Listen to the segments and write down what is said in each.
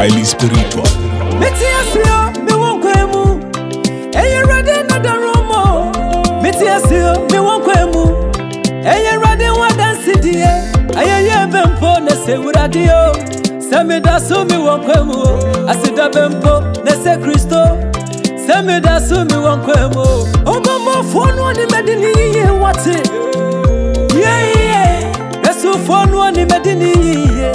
highly spiritual. Metiasio, me won't kwemu. Eye ready na the room. Metiasio, me won't kwemu. Eye ready one dance die. Aye bempo na se uradio. Se me da so me won't kwemu. Asida bempo na se Kristo. Se me da so me won't kwemu. Omo phone one medini ye what it. Yeah. Esu phone one medini ye.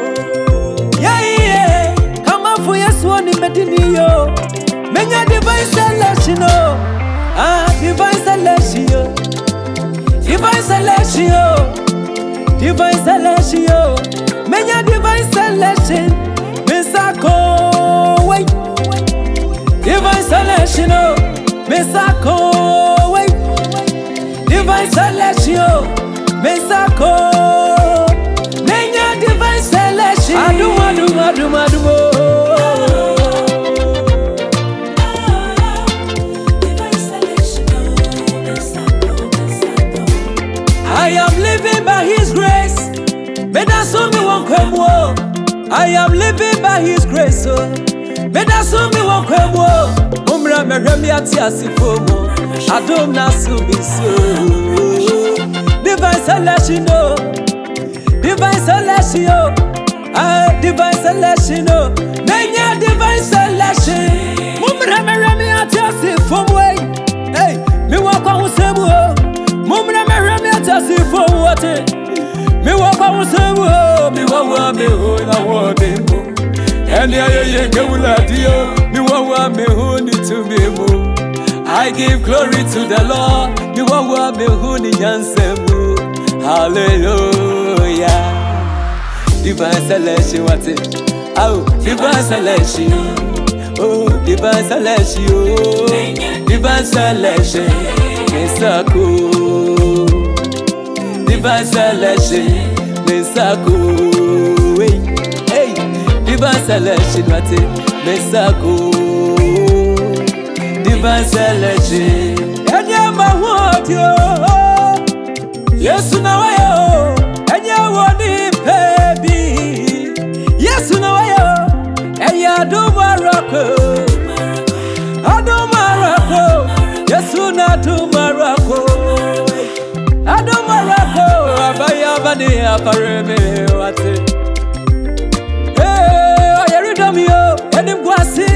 Yeah. Come on for yes one medini yo. Menya divine selection oh. Divine selection. Divine selection. Divine selection. Menya divine selection. Misako wait. Divine selection oh. Misako wait. Divine selection. Misako. Menya divine selection. Adu. I am living by His grace. Me da so me won kwemo. I am living by His grace. Me da so me won kwemo. Umra me hwemi ati asifo mo. Adom na so bi so. Divine selection oh. Divine selection. Divine selection oh. Menya divine selection. Umra me hwemi ati asifo mo. Hey, me wa kwa usemu oh. Mumra me remi atasi for what me walk on some me wa me ho na wo be mo and ye gewula dio me wa me ho ni to me mo I give glory to the Lord me wa me ho ni yansemu hallelujah divine selection what it oh divine selection oh divine selection oh divine selection Misako Divine selection Misako hey Divine selection wate Misako Divine selection Enya mahwatyo Yesu na wayo Enya woni pebi Yesu na wayo Enya dumarako Adumarako Yesu na dumarako Adumarako Abaya bani apareme wate Hey oyeridom yo Edim gwasi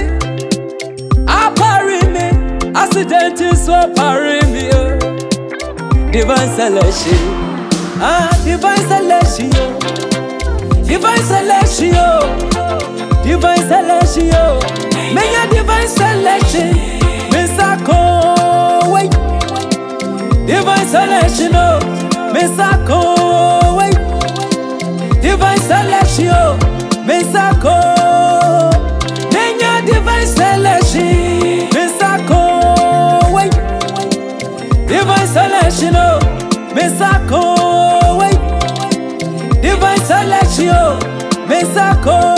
Apareme Accident so apareme yo Divine selection Divine selection Divine selection Divine selection Menya divine selection Misako wait Divine selection oh Misako wait Divine selection oh Misako Menya divine selection Misako wait Divine selection oh Misako wait Divine selection oh Misako